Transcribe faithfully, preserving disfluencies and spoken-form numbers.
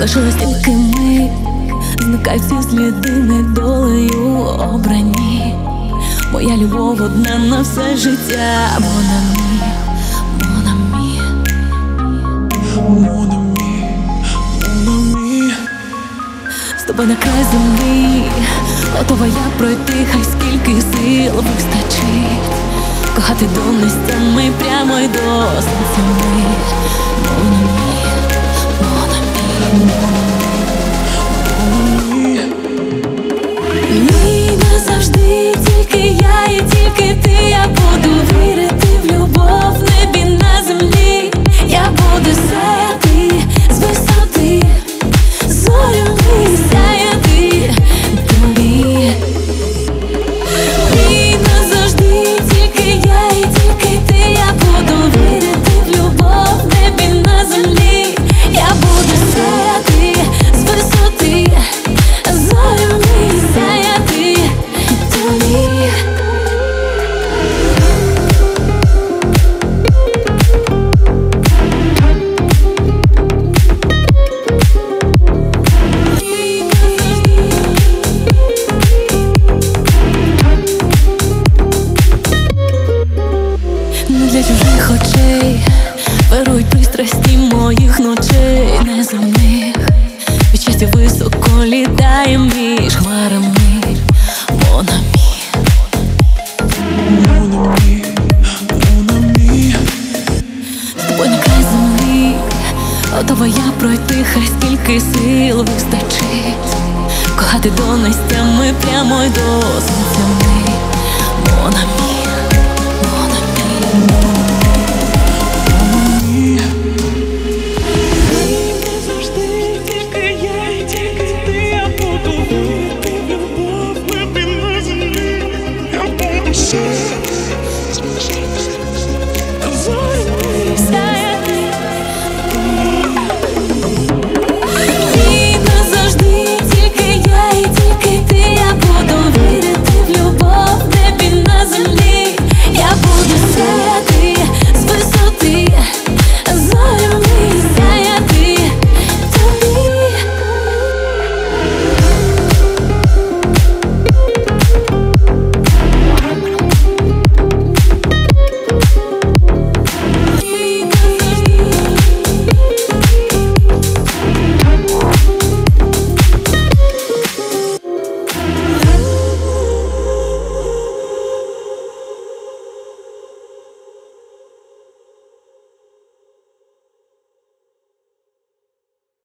лишилась тільки ми, зникають всі сліди, ми долею обрані. Моя любов одна на все життя. Mon ami, mon ami, Mon ami, mon ami. з тобою на край землі, готова я пройти, хай скільки сил вистачить. Кохати до нестями прямо й до сонця ми. Mon ami, mon ami, mon ami. Ні, назавжди тільки я і тільки ти. Я буду вірити в любов в небі на землі. Я буду сяяти з висоти, зорями сяяти тобі. Ні, назавжди тільки я і тільки ти. Я буду вірити в любов в небі на землі. Я буду сяяти з висоти, зорями сяяти тобі. Не для чужих очей вирують пристрасті моїх ночей неземних. Від щастя високо літаєм між хмарами. Mon ami, Mon ami, mon ami. з тобою на край землі, готова я пройти, хай скільки сил вистачить. Кохати до нестями прямо й до сонця ми. Mon ami, mon ami.